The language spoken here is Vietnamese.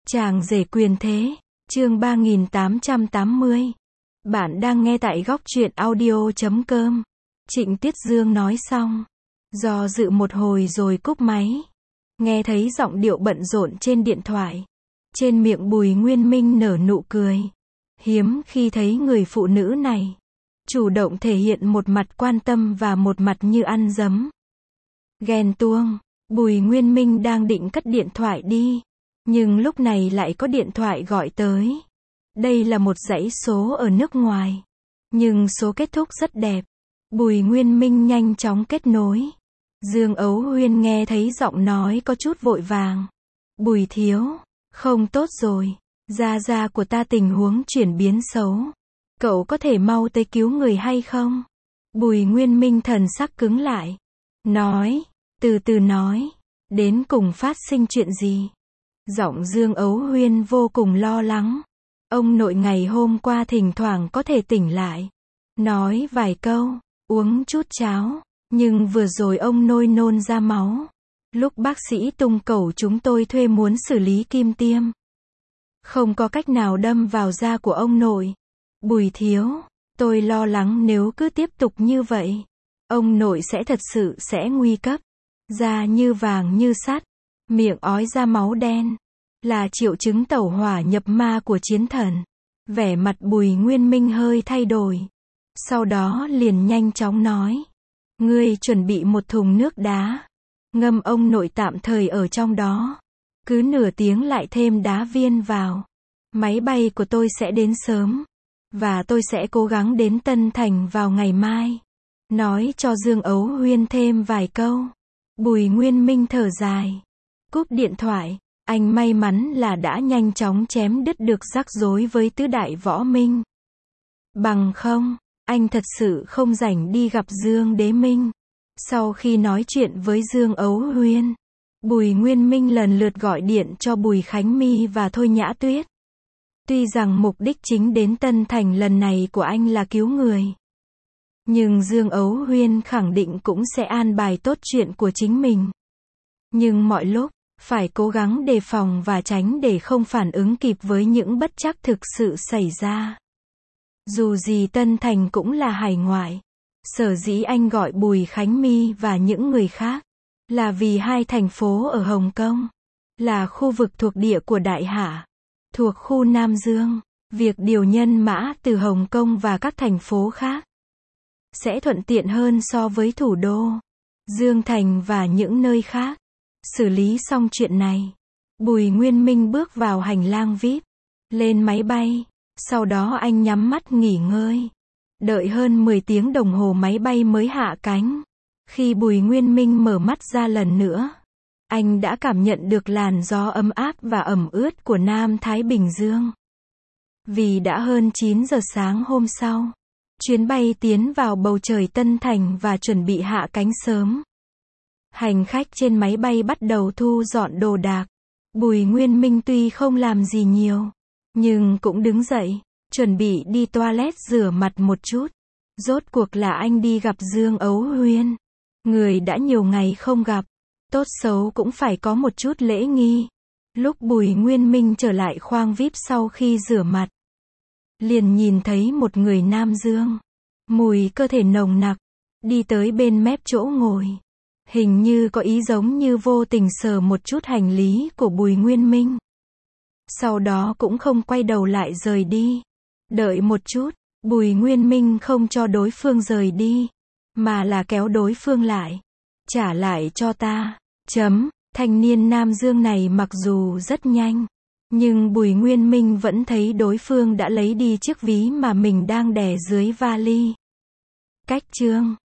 Chàng rể quyền thế, chương 3880. Bạn đang nghe tại góc truyện audio.com. Trịnh Tuyết Dương nói xong, do dự một hồi rồi cúp máy. Nghe thấy giọng điệu bận rộn trên điện thoại. Trên miệng Bùi Nguyên Minh nở nụ cười. Hiếm khi thấy người phụ nữ này chủ động thể hiện một mặt quan tâm và một mặt như ăn dấm. Ghen tuông, Bùi Nguyên Minh đang định cất điện thoại đi. Nhưng lúc này lại có điện thoại gọi tới. Đây là một dãy số ở nước ngoài. Nhưng số kết thúc rất đẹp. Bùi Nguyên Minh nhanh chóng kết nối. Dương Ấu Huyên nghe thấy giọng nói có chút vội vàng. Bùi thiếu, không tốt rồi. Gia gia của ta tình huống chuyển biến xấu. Cậu có thể mau tới cứu người hay không? Bùi Nguyên Minh thần sắc cứng lại. Nói, từ từ nói. Đến cùng phát sinh chuyện gì? Giọng Dương Ấu Huyên vô cùng lo lắng. Ông nội ngày hôm qua thỉnh thoảng có thể tỉnh lại. Nói vài câu, uống chút cháo. Nhưng vừa rồi ông nôn ra máu. Lúc bác sĩ tung cẩu chúng tôi thuê muốn xử lý kim tiêm. Không có cách nào đâm vào da của ông nội. Bùi thiếu, tôi lo lắng nếu cứ tiếp tục như vậy. Ông nội sẽ thật sự sẽ nguy cấp. Da như vàng như sắt. Miệng ói ra máu đen. Là triệu chứng tẩu hỏa nhập ma của chiến thần. Vẻ mặt Bùi Nguyên Minh hơi thay đổi. Sau đó liền nhanh chóng nói. Ngươi chuẩn bị một thùng nước đá. Ngâm ông nội tạm thời ở trong đó. Cứ nửa tiếng lại thêm đá viên vào. Máy bay của tôi sẽ đến sớm. Và tôi sẽ cố gắng đến Tân Thành vào ngày mai. Nói cho Dương Ấu Huyên thêm vài câu. Bùi Nguyên Minh thở dài. Cúp điện thoại. Anh may mắn là đã nhanh chóng chém đứt được rắc rối với tứ đại võ minh. Bằng không, anh thật sự không rảnh đi gặp Dương Đế Minh. Sau khi nói chuyện với Dương Ấu Huyên, Bùi Nguyên Minh lần lượt gọi điện cho Bùi Khánh My và Thôi Nhã Tuyết. Tuy rằng mục đích chính đến Tân Thành lần này của anh là cứu người. Nhưng Dương Ấu Huyên khẳng định cũng sẽ an bài tốt chuyện của chính mình. Nhưng mọi lúc, phải cố gắng đề phòng và tránh để không phản ứng kịp với những bất trắc thực sự xảy ra. Dù gì Tân Thành cũng là hải ngoại. Sở dĩ anh gọi Bùi Khánh My và những người khác là vì hai thành phố ở Hồng Kông là khu vực thuộc địa của Đại Hạ, thuộc khu Nam Dương. Việc điều nhân mã từ Hồng Kông và các thành phố khác sẽ thuận tiện hơn so với thủ đô Dương Thành và những nơi khác. Xử lý xong chuyện này, Bùi Nguyên Minh bước vào hành lang VIP, lên máy bay, sau đó anh nhắm mắt nghỉ ngơi. Đợi hơn 10 tiếng đồng hồ máy bay mới hạ cánh. Khi Bùi Nguyên Minh mở mắt ra lần nữa, anh đã cảm nhận được làn gió ấm áp và ẩm ướt của Nam Thái Bình Dương. Vì đã hơn 9 giờ sáng hôm sau, chuyến bay tiến vào bầu trời Tân Thành và chuẩn bị hạ cánh sớm. Hành khách trên máy bay bắt đầu thu dọn đồ đạc. Bùi Nguyên Minh tuy không làm gì nhiều, nhưng cũng đứng dậy, chuẩn bị đi toilet rửa mặt một chút. Rốt cuộc là anh đi gặp Dương Ấu Huyên. Người đã nhiều ngày không gặp, tốt xấu cũng phải có một chút lễ nghi. Lúc Bùi Nguyên Minh trở lại khoang VIP sau khi rửa mặt, liền nhìn thấy một người Nam Dương, mùi cơ thể nồng nặc, đi tới bên mép chỗ ngồi. Hình như có ý giống như vô tình sờ một chút hành lý của Bùi Nguyên Minh. Sau đó cũng không quay đầu lại rời đi. Đợi một chút, Bùi Nguyên Minh không cho đối phương rời đi, mà là kéo đối phương lại. Trả lại cho ta. Thanh niên Nam Dương này mặc dù rất nhanh, nhưng Bùi Nguyên Minh vẫn thấy đối phương đã lấy đi chiếc ví mà mình đang đè dưới vali. Cách chương